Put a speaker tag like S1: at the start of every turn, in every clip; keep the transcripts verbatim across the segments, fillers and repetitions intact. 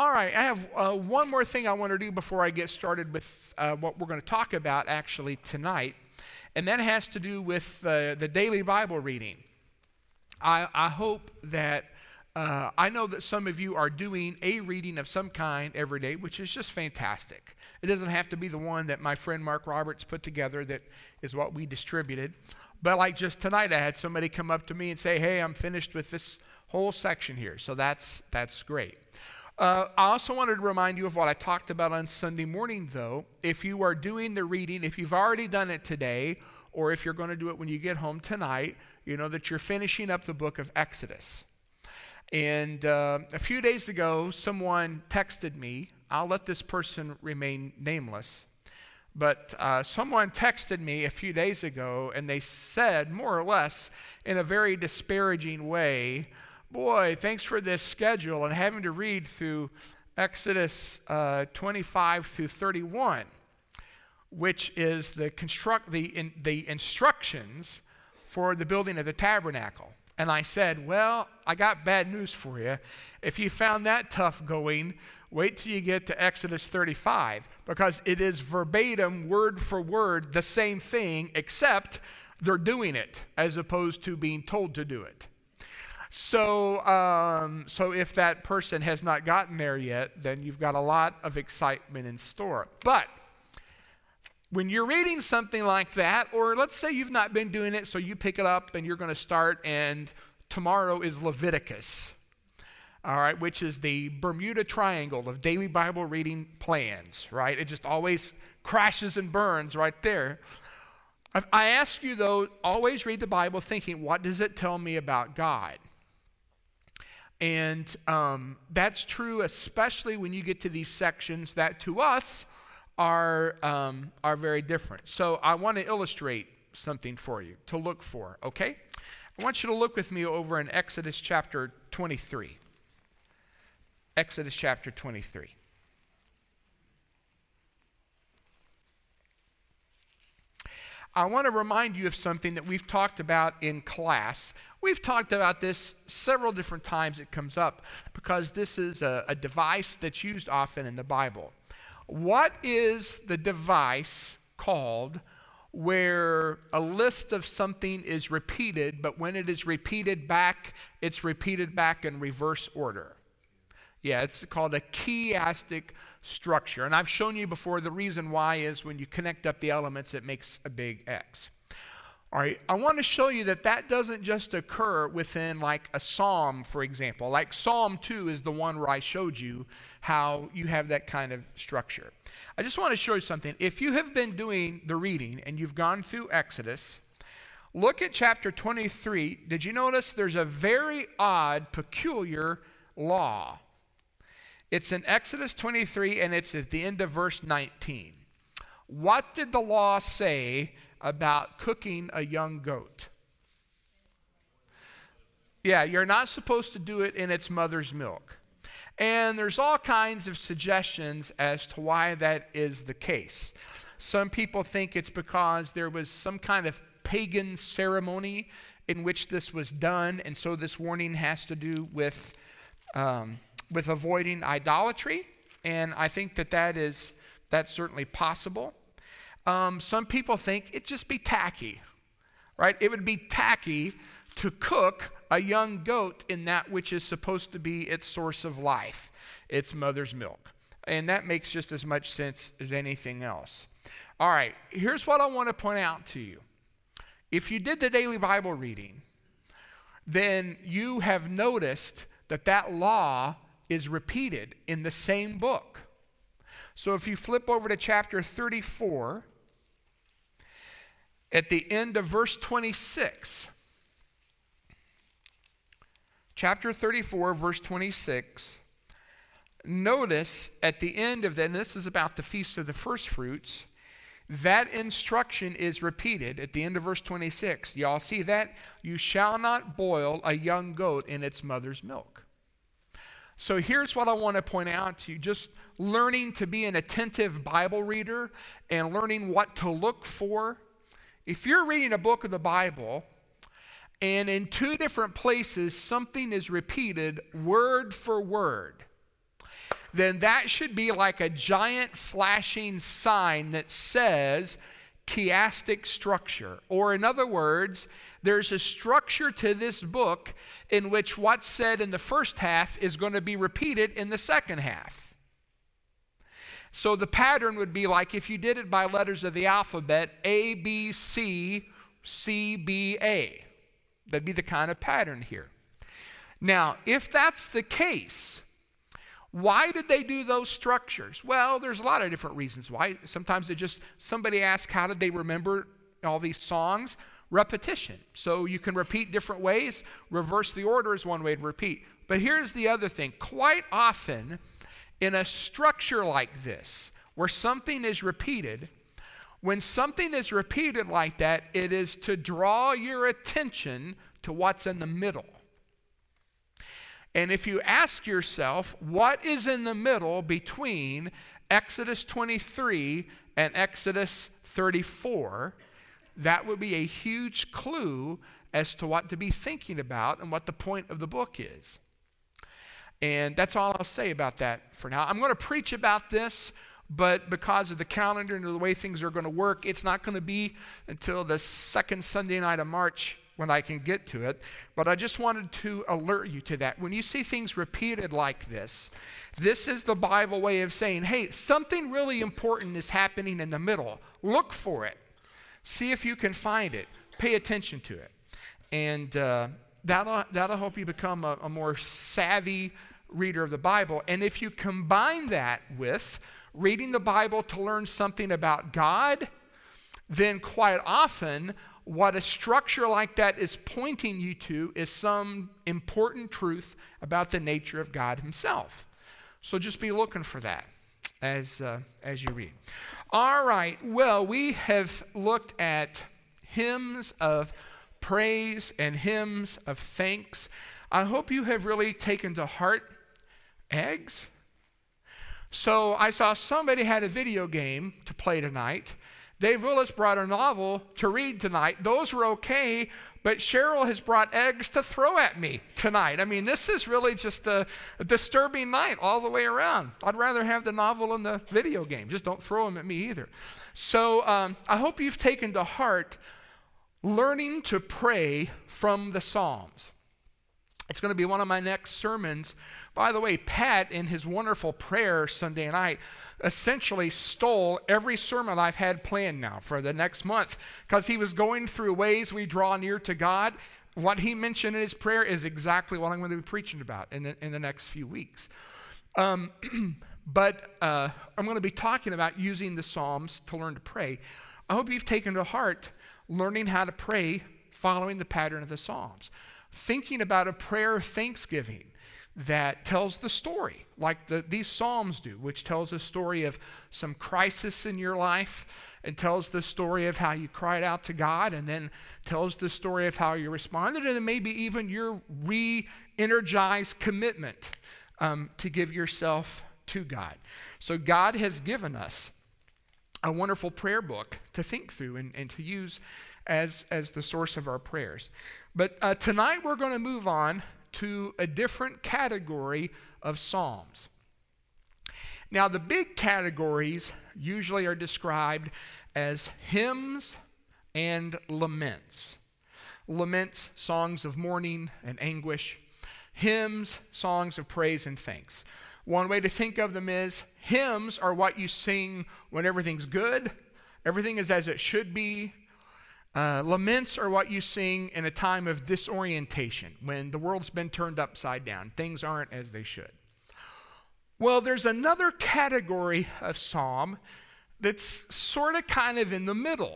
S1: All right, I have uh, one more thing I want to do before I get started with uh, what we're going to talk about actually tonight, and that has to do with uh, the daily Bible reading. I, I hope that, uh, I know that some of you are doing a reading of some kind every day, which is just fantastic. It doesn't have to be the one that my friend Mark Roberts put together that is what we distributed. But like just tonight, I had somebody come up to me and say, hey, I'm finished with this whole section here. So that's that's great. Uh, I also wanted to remind you of what I talked about on Sunday morning, though. If you are doing the reading, if you've already done it today, or if you're going to do it when you get home tonight, you know that you're finishing up the book of Exodus. And uh, a few days ago, someone texted me. I'll let this person remain nameless. But uh, someone texted me a few days ago, and they said, more or less, in a very disparaging way, boy, thanks for this schedule and having to read through Exodus uh, twenty-five through thirty-one, which is the construct the in, the instructions for the building of the tabernacle. And I said, well, I got bad news for you. If you found that tough going, wait till you get to Exodus thirty-five, because it is verbatim, word for word, the same thing, except they're doing it as opposed to being told to do it. So, um, so if that person has not gotten there yet, then you've got a lot of excitement in store. But when you're reading something like that, or let's say you've not been doing it, so you pick it up and you're going to start, and tomorrow is Leviticus, all right, which is the Bermuda Triangle of daily Bible reading plans, right? It just always crashes and burns right there. I ask you, though, always read the Bible thinking, what does it tell me about God? And um, that's true especially when you get to these sections that to us are um, are very different. So I want to illustrate something for you to look for, okay? I want you to look with me over in Exodus chapter twenty-three. Exodus chapter twenty-three. I want to remind you of something that we've talked about in class. We've talked about this several different times. It comes up because this is a, a device that's used often in the Bible. What is the device called where a list of something is repeated, but when it is repeated back, it's repeated back in reverse order? Yeah, it's called a chiastic structure. And I've shown you before the reason why is when you connect up the elements, it makes a big X. All right, I want to show you that that doesn't just occur within like a psalm, for example. Like Psalm two is the one where I showed you how you have that kind of structure. I just want to show you something. If you have been doing the reading and you've gone through Exodus, look at chapter twenty-three. Did you notice there's a very odd, peculiar law? It's in Exodus twenty-three, and it's at the end of verse nineteen. What did the law say about cooking a young goat? Yeah, you're not supposed to do it in its mother's milk. And there's all kinds of suggestions as to why that is the case. Some people think it's because there was some kind of pagan ceremony in which this was done, and so this warning has to do with um, with avoiding idolatry, and I think that that is that's certainly possible. Um, some people think it'd just be tacky, right? It would be tacky to cook a young goat in that which is supposed to be its source of life, its mother's milk. And that makes just as much sense as anything else. All right, here's what I want to point out to you. If you did the daily Bible reading, then you have noticed that that law is repeated in the same book. So if you flip over to chapter thirty-four, at the end of verse twenty-six, chapter thirty-four, verse twenty-six, notice at the end of that, and this is about the Feast of the First Fruits, that instruction is repeated at the end of verse twenty-six. Y'all see that? You shall not boil a young goat in its mother's milk. So here's what I want to point out to you. Just learning to be an attentive Bible reader and learning what to look for. If you're reading a book of the Bible and in two different places something is repeated word for word, then that should be like a giant flashing sign that says chiastic structure. Or in other words, there's a structure to this book in which what's said in the first half is going to be repeated in the second half. So the pattern would be like if you did it by letters of the alphabet, A, B, C, C, B, A. That'd be the kind of pattern here. Now, if that's the case, why did they do those structures? Well, there's a lot of different reasons why. Sometimes they just, somebody asks, how did they remember all these songs? Repetition. So you can repeat different ways. Reverse the order is one way to repeat. But here's the other thing. Quite often, in a structure like this, where something is repeated, when something is repeated like that, it is to draw your attention to what's in the middle. And if you ask yourself, what is in the middle between Exodus twenty-three and Exodus thirty-four, that would be a huge clue as to what to be thinking about and what the point of the book is. And that's all I'll say about that for now. I'm going to preach about this, but because of the calendar and the way things are going to work, it's not going to be until the second Sunday night of March when I can get to it. But I just wanted to alert you to that. When you see things repeated like this, this is the Bible way of saying, hey, something really important is happening in the middle. Look for it. See if you can find it. Pay attention to it. And uh, that'll, that'll help you become a, a more savvy reader of the Bible. And if you combine that with reading the Bible to learn something about God, then quite often what a structure like that is pointing you to is some important truth about the nature of God himself. So just be looking for that as, uh, as you read. All right, well, we have looked at hymns of praise and hymns of thanks. I hope you have really taken to heart eggs. So I saw somebody had a video game to play tonight. Dave Willis brought a novel to read tonight. Those were okay, but Cheryl has brought eggs to throw at me tonight. I mean, this is really just a, a disturbing night all the way around. I'd rather have the novel and the video game. Just don't throw them at me either. So um, I hope you've taken to heart learning to pray from the Psalms. It's going to be one of my next sermons. By the way, Pat, in his wonderful prayer Sunday night, essentially stole every sermon I've had planned now for the next month, because he was going through ways we draw near to God. What he mentioned in his prayer is exactly what I'm going to be preaching about in the, in the next few weeks. Um, but uh, I'm going to be talking about using the Psalms to learn to pray. I hope you've taken to heart learning how to pray following the pattern of the Psalms. Thinking about a prayer of thanksgiving that tells the story, like the, these Psalms do, which tells a story of some crisis in your life, and tells the story of how you cried out to God, and then tells the story of how you responded, and then maybe even your re-energized commitment um, to give yourself to God. So God has given us a wonderful prayer book to think through and, and to use as, as the source of our prayers. But uh, tonight we're going to move on to a different category of psalms. Now, the big categories usually are described as hymns and laments. Laments, songs of mourning and anguish. Hymns, songs of praise and thanks. One way to think of them is hymns are what you sing when everything's good, everything is as it should be. Uh, laments are what you sing in a time of disorientation, when the world's been turned upside down. Things aren't as they should. Well, there's another category of psalm that's sort of kind of in the middle.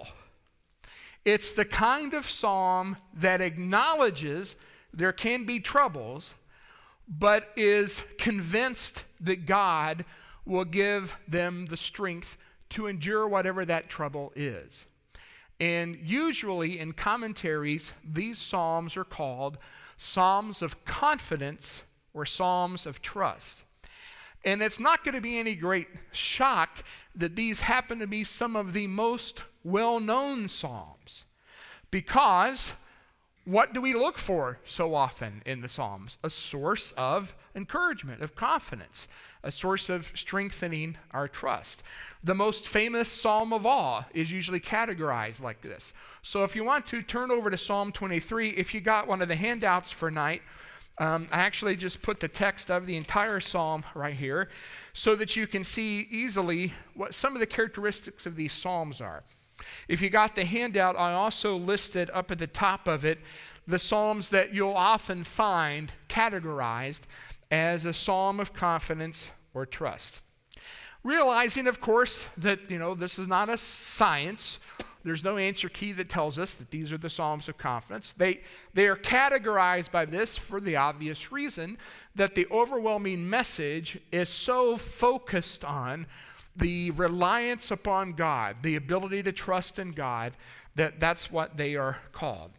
S1: It's the kind of psalm that acknowledges there can be troubles, but is convinced that God will give them the strength to endure whatever that trouble is. And usually in commentaries, these psalms are called psalms of confidence or psalms of trust. And it's not going to be any great shock that these happen to be some of the most well-known psalms, because what do we look for so often in the Psalms? A source of encouragement, of confidence, a source of strengthening our trust. The most famous psalm of all is usually categorized like this. So if you want to, turn over to Psalm twenty-three. If you got one of the handouts for night, um, I actually just put the text of the entire psalm right here so that you can see easily what some of the characteristics of these psalms are. If you got the handout, I also listed up at the top of it the psalms that you'll often find categorized as a psalm of confidence or trust. Realizing, of course, that, you know, this is not a science. There's no answer key that tells us that these are the psalms of confidence. They, they are categorized by this for the obvious reason that the overwhelming message is so focused on the reliance upon God, the ability to trust in God, that that's what they are called.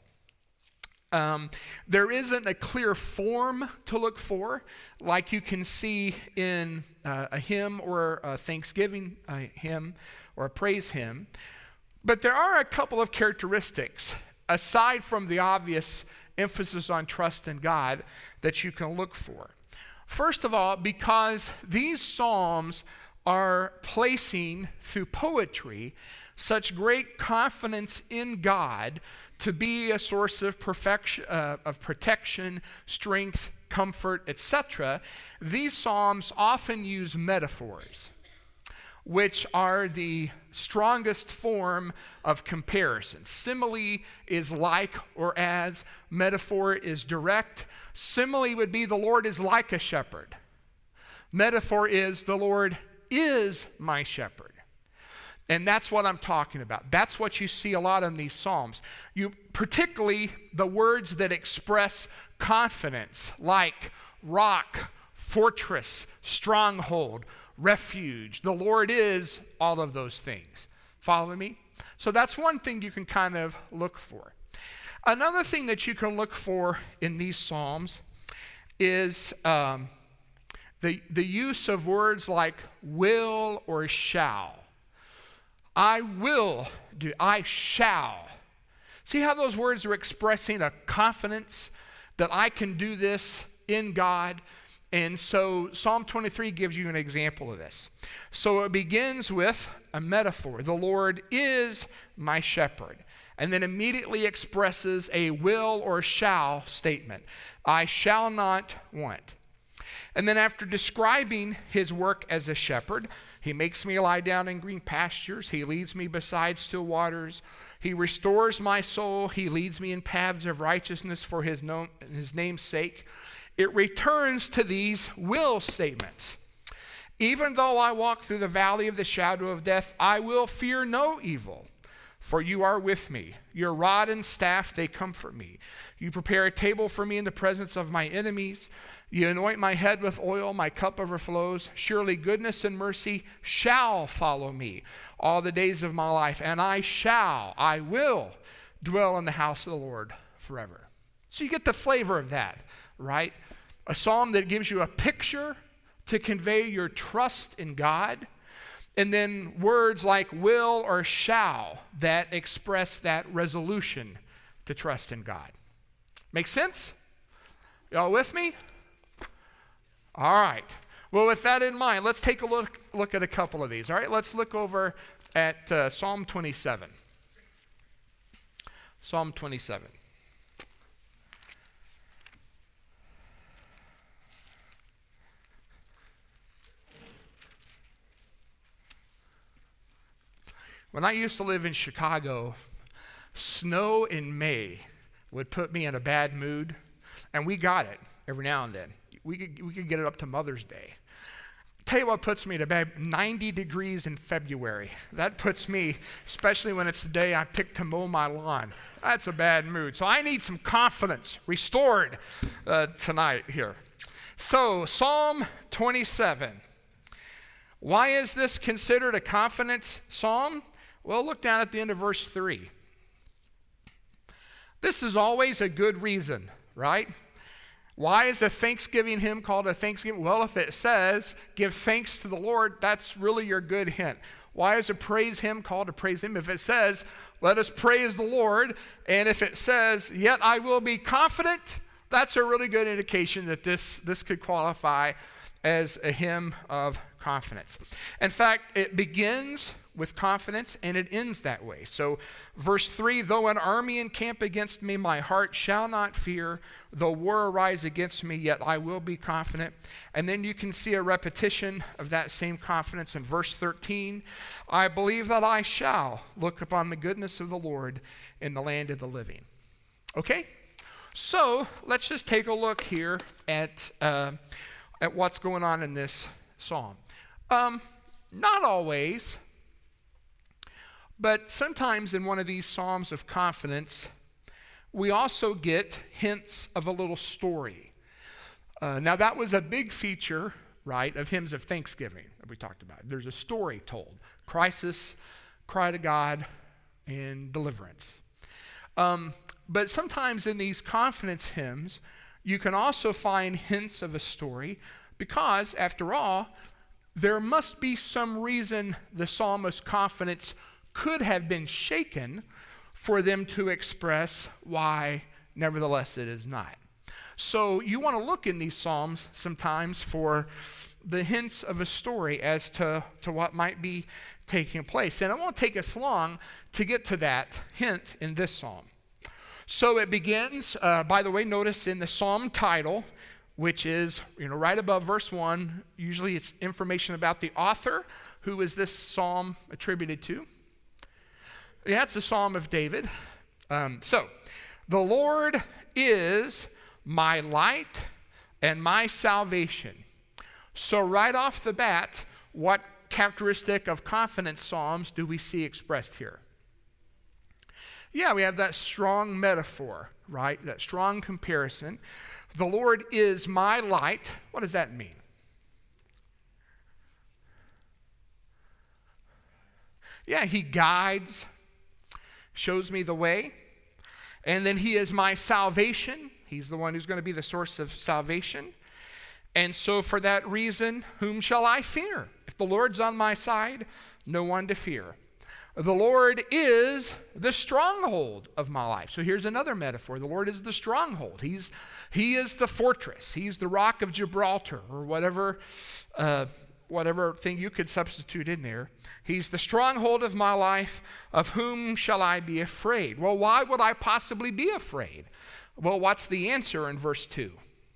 S1: Um, there isn't a clear form to look for, like you can see in uh, a hymn or a thanksgiving a hymn or a praise hymn. But there are a couple of characteristics, aside from the obvious emphasis on trust in God, that you can look for. First of all, because these psalms are placing through poetry such great confidence in God to be a source of perfection, uh, of protection, strength, comfort, et cetera. These psalms often use metaphors, which are the strongest form of comparison. Simile is like or as. Metaphor is direct. Simile would be the Lord is like a shepherd. Metaphor is the Lord is my shepherd. And that's what I'm talking about. That's what you see a lot in these psalms. You, particularly the words that express confidence, like rock, fortress, stronghold, refuge. The Lord is all of those things. Follow me? So that's one thing you can kind of look for. Another thing that you can look for in these psalms is um, the, the use of words like will or shall. I will do, I shall. See how those words are expressing a confidence that I can do this in God? And so Psalm twenty-three gives you an example of this. So it begins with a metaphor. The Lord is my shepherd. And then immediately expresses a will or shall statement. I shall not want. And then after describing his work as a shepherd, he makes me lie down in green pastures. He leads me beside still waters. He restores my soul. He leads me in paths of righteousness for his, no, his name's sake. It returns to these will statements. Even though I walk through the valley of the shadow of death, I will fear no evil, for you are with me. Your rod and staff, they comfort me. You prepare a table for me in the presence of my enemies. You anoint my head with oil, my cup overflows. Surely goodness and mercy shall follow me all the days of my life, and I shall, I will dwell in the house of the Lord forever. So you get the flavor of that, right? A psalm that gives you a picture to convey your trust in God, and then words like will or shall that express that resolution to trust in God. Make sense? Y'all with me? All right. Well, with that in mind, let's take a look, look at a couple of these. All right, let's look over at uh, Psalm twenty-seven. Psalm twenty-seven. When I used to live in Chicago, snow in May would put me in a bad mood, and we got it every now and then. We could, we could get it up to Mother's Day. Tell you what puts me to bed, ninety degrees in February. That puts me, especially when it's the day I pick to mow my lawn. That's a bad mood. So I need some confidence restored uh, tonight here. So Psalm twenty-seven. Why is this considered a confidence psalm? Well, look down at the end of verse three. This is always a good reason, right? Why is a thanksgiving hymn called a thanksgiving? Well, if it says, give thanks to the Lord, that's really your good hint. Why is a praise hymn called a praise hymn? If it says, let us praise the Lord, and if it says, yet I will be confident, that's a really good indication that this, this could qualify as a hymn of confidence. In fact, it begins with confidence and it ends that way. So verse three, though an army encamp against me, my heart shall not fear. Though war arise against me, yet I will be confident. And then you can see a repetition of that same confidence in verse thirteen. I believe that I shall look upon the goodness of the Lord in the land of the living. Okay? So let's just take a look here at, uh, at what's going on in this psalm. Um, not always, but sometimes in one of these psalms of confidence, we also get hints of a little story. Uh, now that was a big feature, right, of hymns of thanksgiving that we talked about. There's a story told, crisis, cry to God, and deliverance. Um, but sometimes in these confidence hymns, you can also find hints of a story because, after all, there must be some reason the psalmist's confidence could have been shaken for them to express why, nevertheless, it is not. So you want to look in these psalms sometimes for the hints of a story as to, to what might be taking place. And it won't take us long to get to that hint in this psalm. So it begins, uh, by the way, notice in the psalm title, which is, you know, right above verse one, usually it's information about the author. Who is this psalm attributed to? Yeah, it's a psalm of David. Um, so, the Lord is my light and my salvation. So right off the bat, what characteristic of confidence psalms do we see expressed here? Yeah, we have that strong metaphor, right? That strong comparison. The Lord is my light. What does that mean? Yeah, he guides, shows me the way. And then he is my salvation. He's the one who's going to be the source of salvation. And so for that reason, whom shall I fear? If the Lord's on my side, no one to fear. The Lord is the stronghold of my life. So here's another metaphor. The Lord is the stronghold. He's, he is the fortress. He's the rock of Gibraltar, or whatever, uh, whatever thing you could substitute in there. He's the stronghold of my life. Of whom shall I be afraid? Well, why would I possibly be afraid? Well, what's the answer in verse two?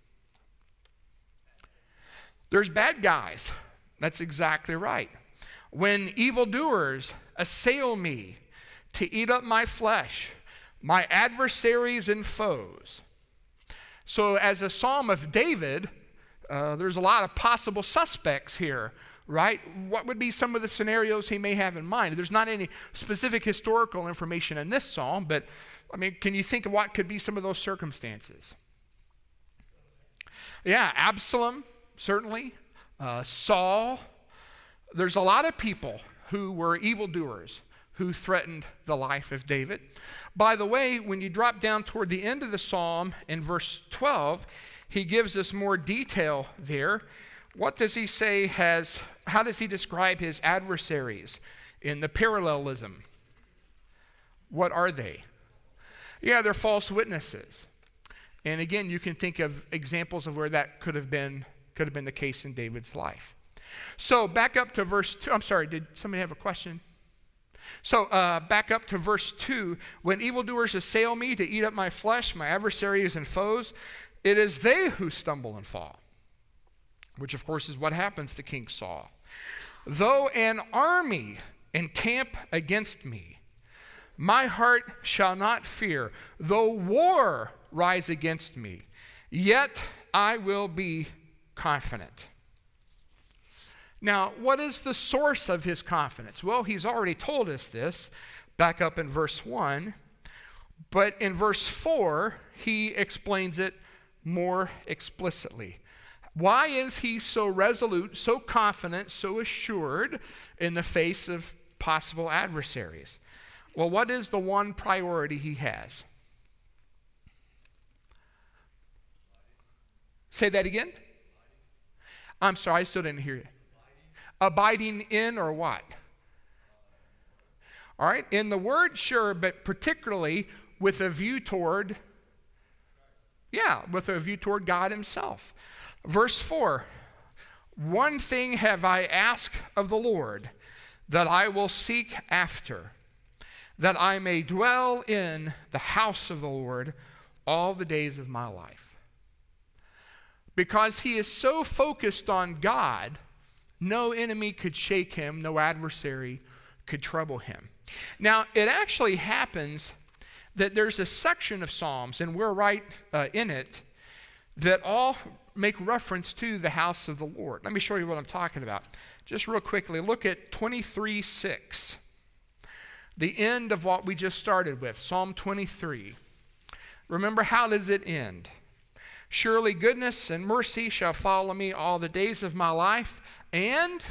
S1: There's bad guys. That's exactly right. When evildoers assail me to eat up my flesh, my adversaries and foes. So as a psalm of David, uh, there's a lot of possible suspects here, right? What would be some of the scenarios he may have in mind? There's not any specific historical information in this psalm, but I mean, can you think of what could be some of those circumstances? Yeah, Absalom, certainly. Uh, Saul. There's a lot of people who were evildoers who threatened the life of David. By the way, when you drop down toward the end of the psalm in verse twelve, he gives us more detail there. What does he say has, how does he describe his adversaries in the parallelism? What are they? Yeah, they're false witnesses. And again, you can think of examples of where that could have been, could have been the case in David's life. So back up to verse two. I'm sorry, did somebody have a question? So uh, back up to verse two. When evildoers assail me to eat up my flesh, my adversaries and foes, it is they who stumble and fall. Which of course is what happens to King Saul. Though an army encamp against me, my heart shall not fear. Though war rise against me, yet I will be confident. Now, what is the source of his confidence? Well, he's already told us this back up in verse one, but in verse four, he explains it more explicitly. Why is he so resolute, so confident, so assured in the face of possible adversaries? Well, what is the one priority he has? Say that again. I'm sorry, I still didn't hear you. Abiding in or what? All right, in the word, sure, but particularly with a view toward, yeah, with a view toward God himself. Verse four, one thing have I asked of the Lord, that I will seek after, that I may dwell in the house of the Lord all the days of my life. Because he is so focused on God, no enemy could shake him, no adversary could trouble him. Now, it actually happens that there's a section of Psalms, and we're right uh, in it, that all make reference to the house of the Lord. Let me show you what I'm talking about. Just real quickly, look at twenty-three six. The end of what we just started with, Psalm twenty-three. Remember, how does it end? Surely goodness and mercy shall follow me all the days of my life, and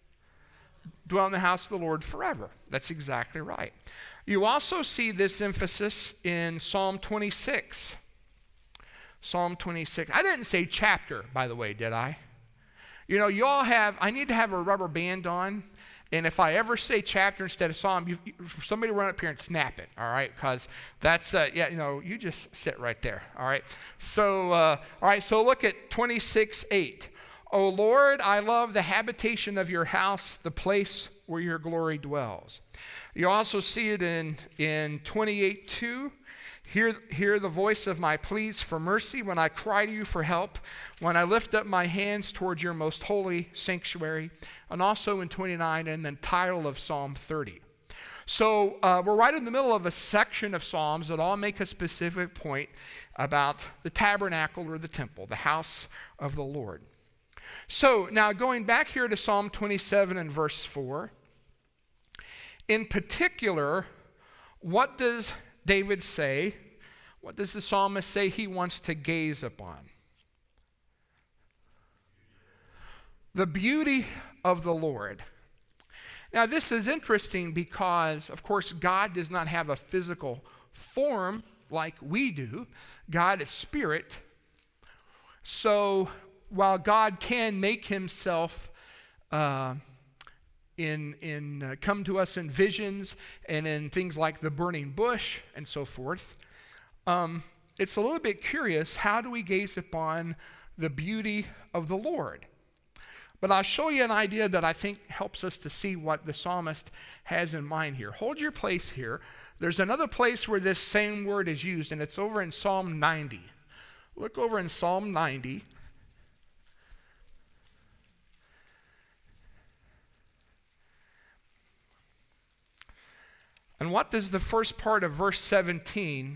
S1: dwell in the house of the Lord forever. That's exactly right. You also see this emphasis in Psalm twenty-six. Psalm twenty-six. I didn't say chapter, by the way, did I? You know, you all have, I need to have a rubber band on, and if I ever say chapter instead of Psalm, you, somebody run up here and snap it, all right? Because that's, uh, yeah, you know, you just sit right there, all right? So, uh, all right, so look at twenty-six eight. O Lord, I love the habitation of your house, the place where your glory dwells. You also see it in, in twenty-eight two. Hear, hear the voice of my pleas for mercy when I cry to you for help, when I lift up my hands towards your most holy sanctuary. And also in twenty-nine, and then title of Psalm thirty. So uh, we're right in the middle of a section of Psalms that all make a specific point about the tabernacle or the temple, the house of the Lord. So now going back here to Psalm twenty-seven and verse four, in particular, what does David say? What does the psalmist say he wants to gaze upon? The beauty of the Lord. Now this is interesting because, of course, God does not have a physical form like we do. God is spirit. So while God can make himself uh, in, in uh, come to us in visions and in things like the burning bush and so forth, um, it's a little bit curious, how do we gaze upon the beauty of the Lord? But I'll show you an idea that I think helps us to see what the psalmist has in mind here. Hold your place here. There's another place where this same word is used, and it's over in Psalm ninety. Look over in Psalm ninety. And what does the first part of verse seventeen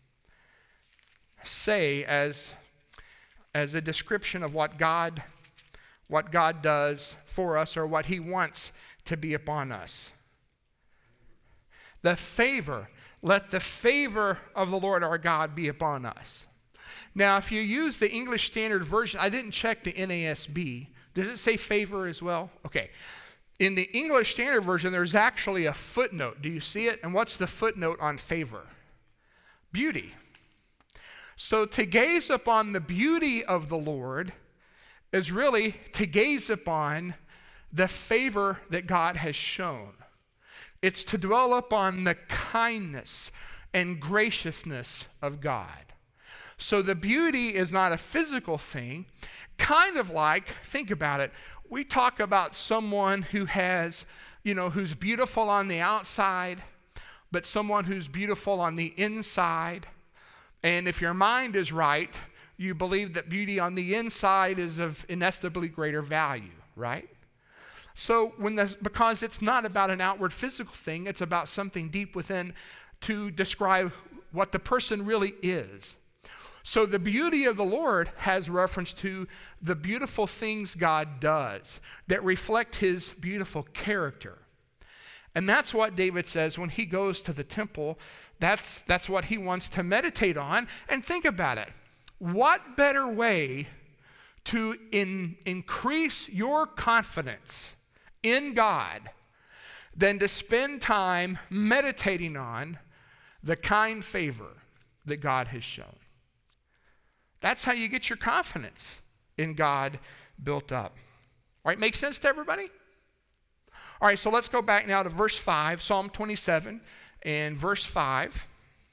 S1: say as, as a description of what God, what God does for us, or what he wants to be upon us? The favor, let the favor of the Lord our God be upon us. Now, if you use the English Standard Version, I didn't check the N A S B. Does it say favor as well? Okay. In the English Standard Version, there's actually a footnote. Do you see it? And what's the footnote on favor? Beauty. So to gaze upon the beauty of the Lord is really to gaze upon the favor that God has shown. It's to dwell upon the kindness and graciousness of God. So the beauty is not a physical thing, kind of like, think about it, we talk about someone who has, you know, who's beautiful on the outside, but someone who's beautiful on the inside. And if your mind is right, you believe that beauty on the inside is of inestimably greater value, right? So when the, because it's not about an outward physical thing, it's about something deep within to describe what the person really is. So the beauty of the Lord has reference to the beautiful things God does that reflect his beautiful character. And that's what David says when he goes to the temple. That's, that's what he wants to meditate on. And think about it. What better way to in, increase your confidence in God than to spend time meditating on the kind favor that God has shown? That's how you get your confidence in God built up. All right, makes sense to everybody? All right, so let's go back now to verse five, Psalm twenty-seven and verse five.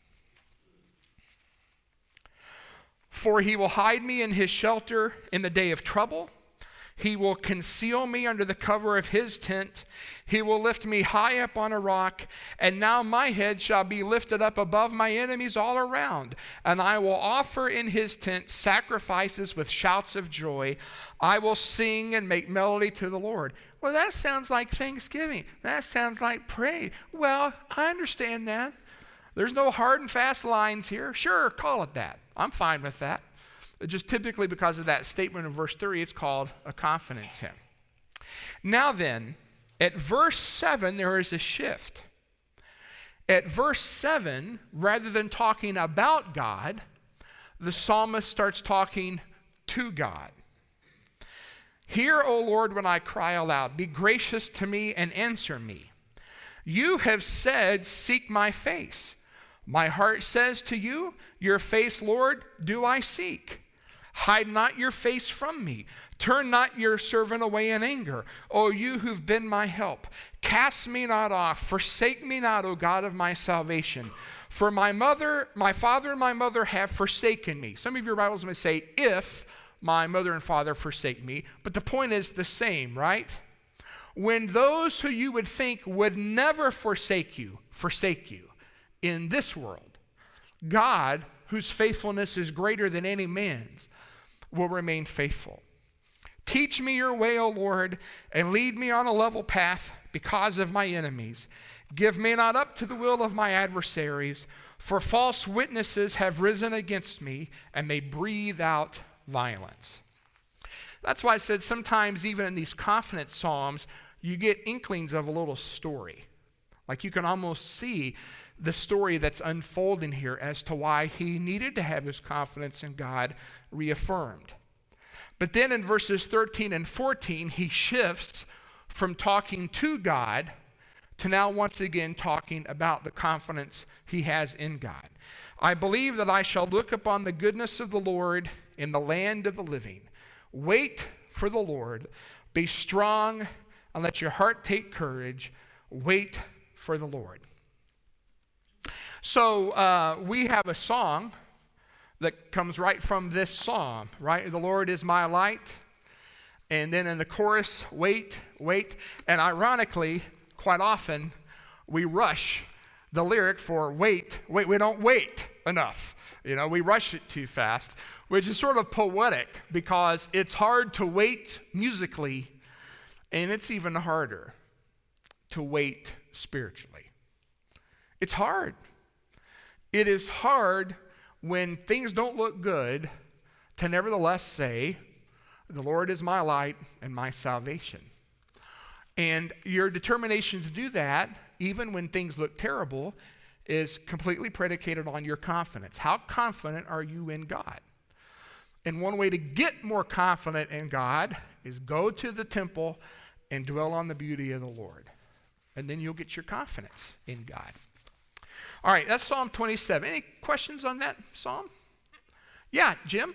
S1: For he will hide me in his shelter in the day of trouble. He will conceal me under the cover of his tent. He will lift me high up on a rock. And now my head shall be lifted up above my enemies all around. And I will offer in his tent sacrifices with shouts of joy. I will sing and make melody to the Lord. Well, that sounds like thanksgiving. That sounds like praise. Well, I understand that. There's no hard and fast lines here. Sure, call it that. I'm fine with that. Just typically because of that statement in verse three, it's called a confidence hymn. Now then, at verse seven, there is a shift. At verse seven, rather than talking about God, the psalmist starts talking to God. Hear, O Lord, when I cry aloud. Be gracious to me and answer me. You have said, seek my face. My heart says to you, your face, Lord, do I seek. Hide not your face from me. Turn not your servant away in anger. O you who've been my help, cast me not off. Forsake me not, O God of my salvation. For my mother, my father and my mother have forsaken me. Some of your Bibles may say, if my mother and father forsake me. But the point is the same, right? When those who you would think would never forsake you, forsake you in this world, God, whose faithfulness is greater than any man's, will remain faithful. Teach me your way, O Lord, and lead me on a level path because of my enemies. Give me not up to the will of my adversaries, for false witnesses have risen against me, and they breathe out violence. That's why I said sometimes even in these confidence psalms, you get inklings of a little story. Like you can almost see the story that's unfolding here as to why he needed to have his confidence in God reaffirmed. But then in verses thirteen and fourteen, he shifts from talking to God to now once again talking about the confidence he has in God. I believe that I shall look upon the goodness of the Lord in the land of the living. Wait for the Lord. Be strong and let your heart take courage. Wait for the Lord. So uh, we have a song that comes right from this psalm, right? The Lord is my light. And then in the chorus, wait, wait. And ironically, quite often, we rush the lyric for wait, wait. We don't wait enough. You know, we rush it too fast, which is sort of poetic because it's hard to wait musically, and it's even harder to wait spiritually. It's hard. It is hard when things don't look good to nevertheless say, the Lord is my light and my salvation. And your determination to do that, even when things look terrible, is completely predicated on your confidence. How confident are you in God? And one way to get more confident in God is go to the temple and dwell on the beauty of the Lord. And then you'll get your confidence in God. All right, that's Psalm twenty-seven. Any questions on that psalm? Yeah, Jim?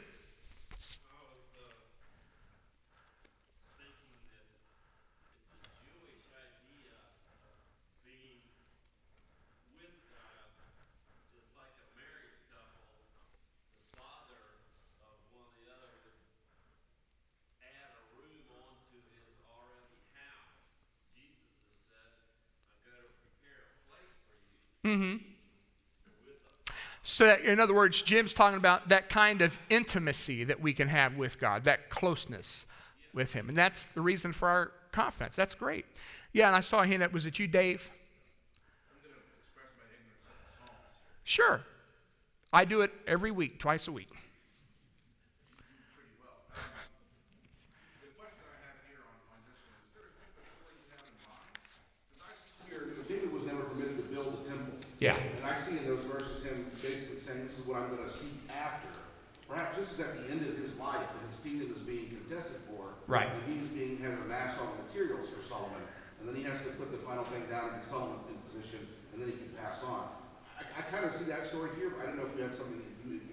S1: Mm-hmm. So that, in other words, Jim's talking about that kind of intimacy that we can have with God, that closeness with him. And that's the reason for our confidence. That's great. Yeah, and I saw a hand up. Was it you, Dave?
S2: I'm going to express my ignorance of the Psalms.
S1: Sure. I do it every week, twice a week.
S2: Pretty well. Um, the question I have here on, on this one is, there a particular story you have in mind? Because I see here, because David was never permitted to build a temple.
S1: Yeah.
S2: And I see in those verses him basically saying, this is what I'm going to seek after. Perhaps this is at the end of his life when his kingdom is being contested for.
S1: Right.
S2: And he's being, has amassed all the materials for Solomon. And then he has to put the final thing down and get Solomon in position, and then he can pass on. I, I kind of see that story here, but I don't know if you had something that you, you had in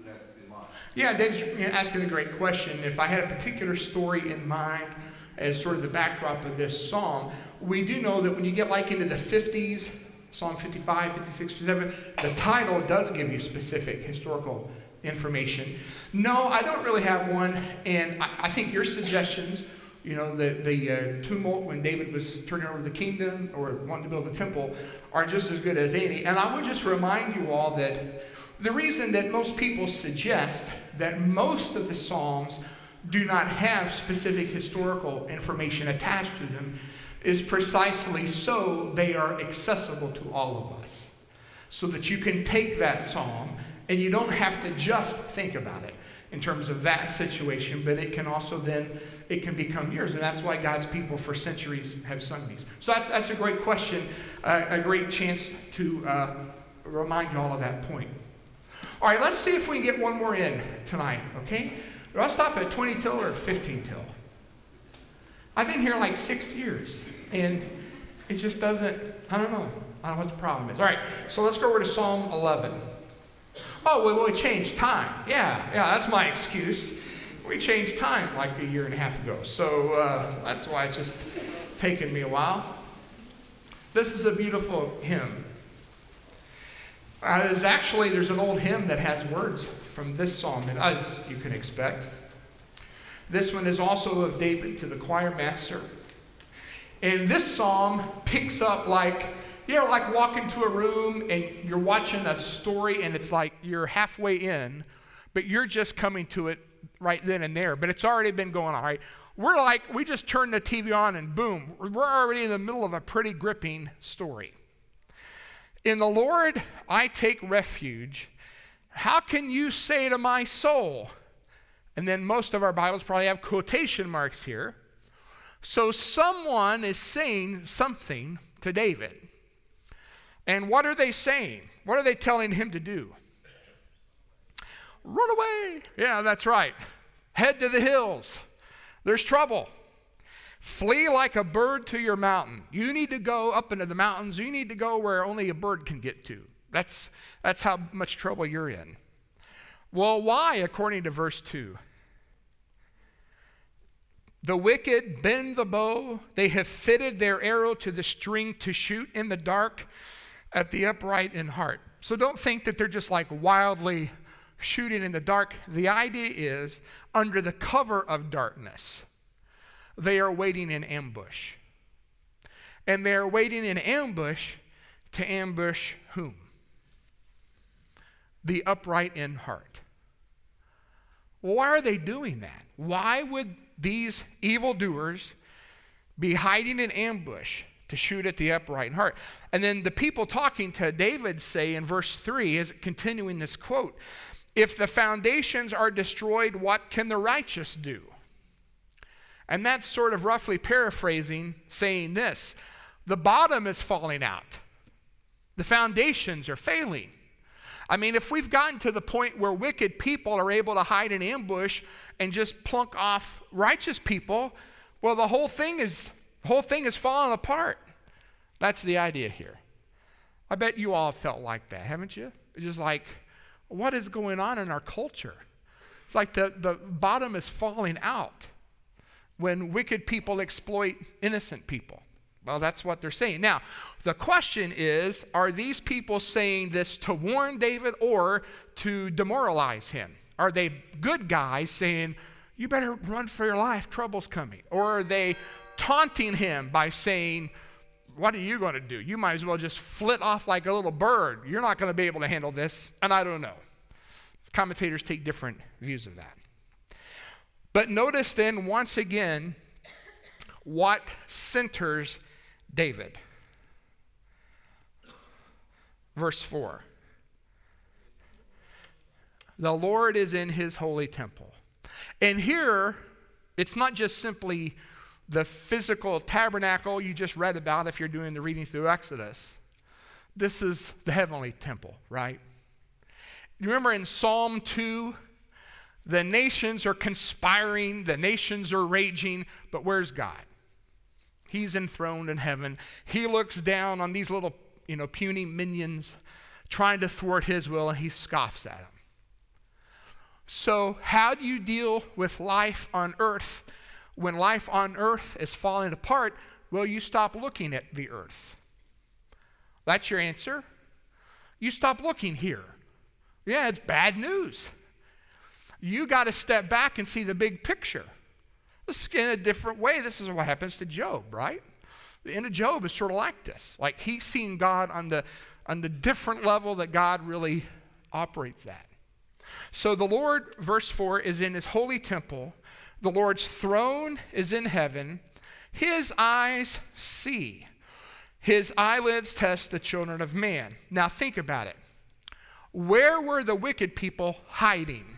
S2: mind?
S1: Yeah, Dave's asking a great question. If I had a particular story in mind as sort of the backdrop of this psalm, we do know that when you get like into the fifties, Psalm fifty-five, fifty-six, fifty-seven, the title does give you specific historical information. No, I don't really have one, and I, I think your suggestions, you know, the, the uh, tumult when David was turning over the kingdom or wanting to build a temple, are just as good as any. And I would just remind you all that the reason that most people suggest that most of the Psalms do not have specific historical information attached to them is precisely so they are accessible to all of us. So that you can take that psalm and you don't have to just think about it in terms of that situation, but it can also then, it can become yours. And that's why God's people for centuries have sung these. So that's, that's a great question, uh, a great chance to uh, remind you all of that point. All right, let's see if we can get one more in tonight, okay? I'll stop at twenty till or fifteen till. I've been here like six years, and it just doesn't, I don't know. I don't know what the problem is. All right, so let's go over to Psalm eleven. Oh, well, we changed time. Yeah, yeah, that's my excuse. We changed time like a year and a half ago, so uh, that's why it's just taken me a while. This is a beautiful hymn. Uh, there's actually, there's an old hymn that has words from this psalm, and as you can expect. This one is also of David to the choir master. And this psalm picks up like, you know, like walk into a room and you're watching a story and it's like you're halfway in, but you're just coming to it right then and there. But it's already been going on, right? We're like, we just turn the T V on and boom, we're already in the middle of a pretty gripping story. In the Lord I take refuge. How can you say to my soul? And then most of our Bibles probably have quotation marks here. So someone is saying something to David. And what are they saying? What are they telling him to do? Run away. Yeah, that's right. Head to the hills. There's trouble. Flee like a bird to your mountain. You need to go up into the mountains. You need to go where only a bird can get to. That's, that's how much trouble you're in. Well, why, according to verse two? The wicked bend the bow. They have fitted their arrow to the string to shoot in the dark at the upright in heart. So don't think that they're just like wildly shooting in the dark. The idea is under the cover of darkness, they are waiting in ambush. And they are waiting in ambush to ambush whom? The upright in heart. Why are they doing that? Why would these evildoers be hiding in ambush to shoot at the upright in heart? And then the people talking to David say in verse three, is continuing this quote, if the foundations are destroyed, what can the righteous do? And that's sort of roughly paraphrasing, saying this, the bottom is falling out. The foundations are failing. I mean, if we've gotten to the point where wicked people are able to hide in ambush and just plunk off righteous people, well, the whole thing is, the whole thing is falling apart. That's the idea here. I bet you all have felt like that, haven't you? It's just like, what is going on in our culture? It's like the, the bottom is falling out when wicked people exploit innocent people. Well, that's what they're saying. Now, the question is, are these people saying this to warn David or to demoralize him? Are they good guys saying, you better run for your life, trouble's coming? Or are they taunting him by saying, what are you going to do? You might as well just flit off like a little bird. You're not going to be able to handle this. And I don't know. Commentators take different views of that. But notice then, once again, what centers David. Verse four. The Lord is in his holy temple. And here, it's not just simply the physical tabernacle you just read about if you're doing the reading through Exodus. This is the heavenly temple, right? You remember in Psalm two, the nations are conspiring, the nations are raging, but where's God? He's enthroned in heaven. He looks down on these little, you know, puny minions trying to thwart his will, and he scoffs at them. So how do you deal with life on earth? When life on earth is falling apart, well, you stop looking at the earth. That's your answer. You stop looking here. Yeah, it's bad news. You got to step back and see the big picture. This is in a different way. This is what happens to Job, right? The end of Job is sort of like this. Like he's seen God on the, on the different level that God really operates at. So the Lord, verse four, is in his holy temple. The Lord's throne is in heaven. His eyes see. His eyelids test the children of man. Now think about it. Where were the wicked people hiding?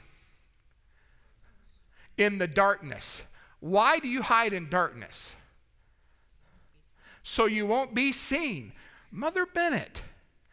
S1: In the darkness. Why do you hide in darkness? So you won't be seen. Mother Bennett.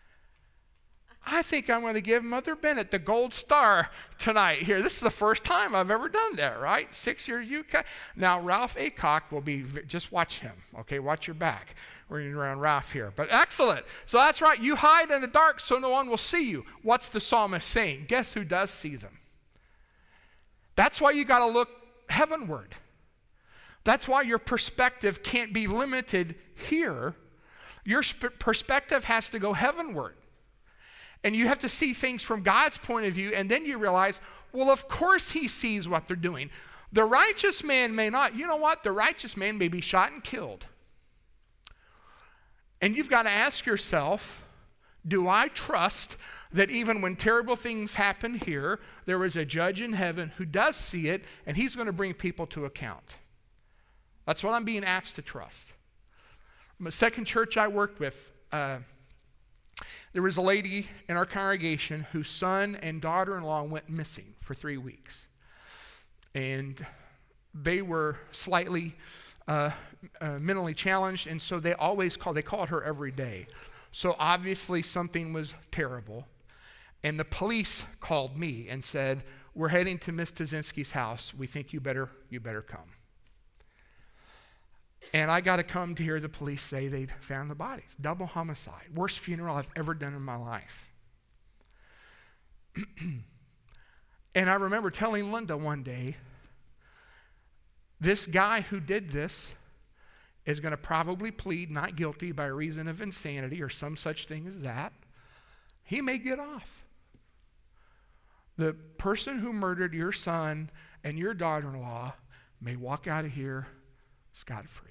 S1: I think I'm going to give Mother Bennett the gold star tonight here. This is the first time I've ever done that, right? Six years U K. Now, Ralph Acock will be, just watch him, okay? Watch your back. We're in around Ralph here. But excellent. So that's right. You hide in the dark so no one will see you. What's the psalmist saying? Guess who does see them? That's why you got to look heavenward. That's why your perspective can't be limited here. Your sp- perspective has to go heavenward. And you have to see things from God's point of view, and then you realize, well, of course he sees what they're doing. The righteous man may not. You know what? The righteous man may be shot and killed. And you've got to ask yourself, do I trust that even when terrible things happen here, there is a judge in heaven who does see it, and he's going to bring people to account? That's what I'm being asked to trust. The second church I worked with, uh, there was a lady in our congregation whose son and daughter-in-law went missing for three weeks. And they were slightly uh, uh, mentally challenged, and so they always called, they called her every day. So obviously something was terrible. And the police called me and said, we're heading to Miss Tazinski's house. We think you better, you better come. And I got to come to hear the police say they'd found the bodies. Double homicide. Worst funeral I've ever done in my life. And I remember telling Linda one day, this guy who did this is going to probably plead not guilty by reason of insanity or some such thing as that. He may get off. The person who murdered your son and your daughter-in-law may walk out of here scot-free.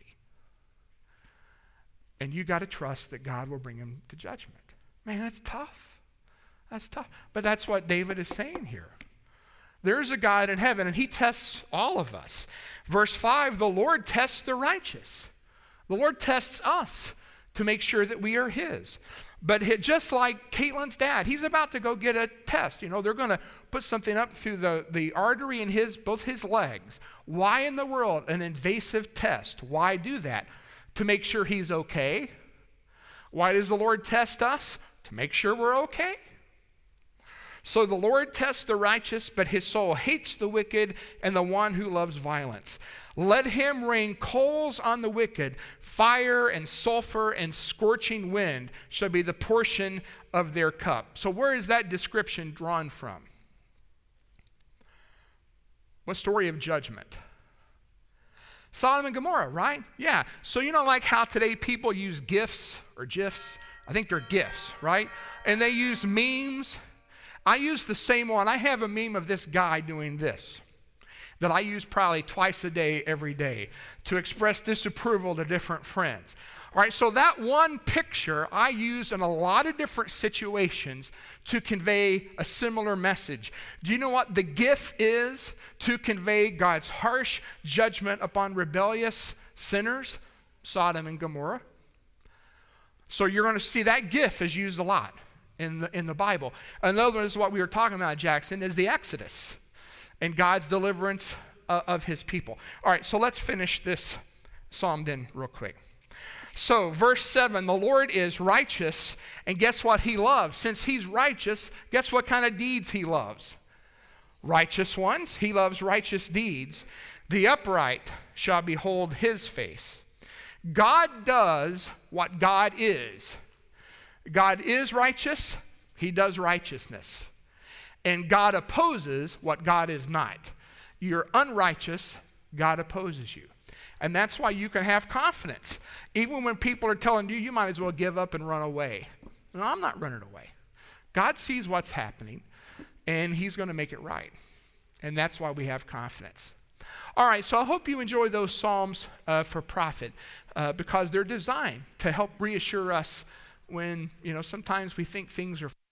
S1: And you got to trust that God will bring him to judgment. Man, that's tough. That's tough. But that's what David is saying here. There's a God in heaven, and he tests all of us. Verse five, the Lord tests the righteous. The Lord tests us to make sure that we are his. But he, just like Caitlin's dad, he's about to go get a test. You know, they're going to put something up through the, the artery in his both his legs. Why in the world an invasive test? Why do that? To make sure he's okay. Why does the Lord test us? To make sure we're okay. So the Lord tests the righteous, but his soul hates the wicked and the one who loves violence. Let him rain coals on the wicked. Fire and sulfur and scorching wind shall be the portion of their cup. So where is that description drawn from? What story of judgment? Sodom and Gomorrah, right? Yeah. So you know like how today people use GIFs or GIFs? I think they're GIFs, right? And they use memes. I use the same one. I have a meme of this guy doing this that I use probably twice a day, every day, to express disapproval to different friends. All right, so that one picture I use in a lot of different situations to convey a similar message. Do you know what the GIF is to convey God's harsh judgment upon rebellious sinners? Sodom and Gomorrah. So you're going to see that GIF is used a lot in the, in the Bible. Another one is what we were talking about, Jackson, is the Exodus and God's deliverance uh, of his people. All right, so let's finish this psalm then real quick. So verse seven, the Lord is righteous, and guess what he loves? Since he's righteous, guess what kind of deeds he loves? Righteous ones. He loves righteous deeds. The upright shall behold his face. God does what God is. God is righteous. He does righteousness. And God opposes what God is not. You're unrighteous, God opposes you. And that's why you can have confidence. Even when people are telling you, you might as well give up and run away. No, I'm not running away. God sees what's happening, and he's going to make it right. And that's why we have confidence. All right, so I hope you enjoy those Psalms uh, for profit uh, because they're designed to help reassure us when, you know, sometimes we think things are